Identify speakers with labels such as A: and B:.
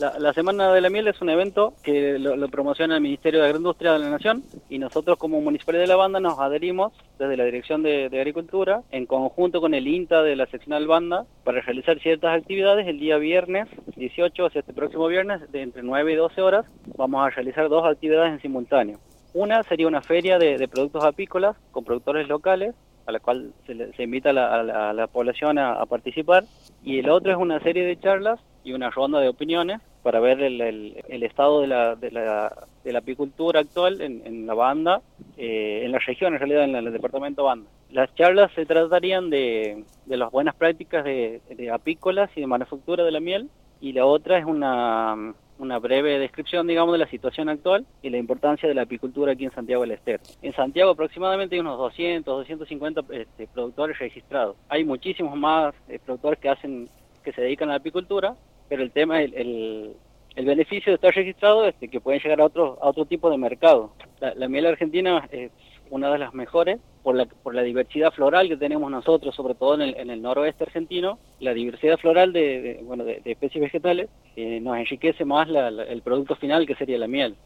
A: La Semana de la Miel es un evento que lo promociona el Ministerio de Agroindustria de la Nación y nosotros como Municipalidad de La Banda nos adherimos desde la Dirección de Agricultura en conjunto con el INTA de la seccional Banda para realizar ciertas actividades el día viernes 18, o sea, este próximo viernes, de entre 9 y 12 horas, vamos a realizar dos actividades en simultáneo. Una sería una feria de productos apícolas con productores locales, a la cual se invita a la población a participar, y el otro es una serie de charlas y una ronda de opiniones para ver el estado de la apicultura actual en la Banda, en la región, en realidad en el departamento Banda. Las charlas se tratarían de las buenas prácticas de apícolas y de manufactura de la miel, y la otra es una breve descripción, digamos, de la situación actual y la importancia de la apicultura aquí en Santiago del Estero. En Santiago aproximadamente hay unos 250 productores registrados. Hay muchísimos más productores que se dedican a la apicultura, pero el tema, el beneficio de estar registrado es que pueden llegar a otro tipo de mercado. La miel argentina es una de las mejores por la diversidad floral que tenemos nosotros, sobre todo en el noroeste argentino. La diversidad floral de especies vegetales nos enriquece más el producto final, que sería la miel.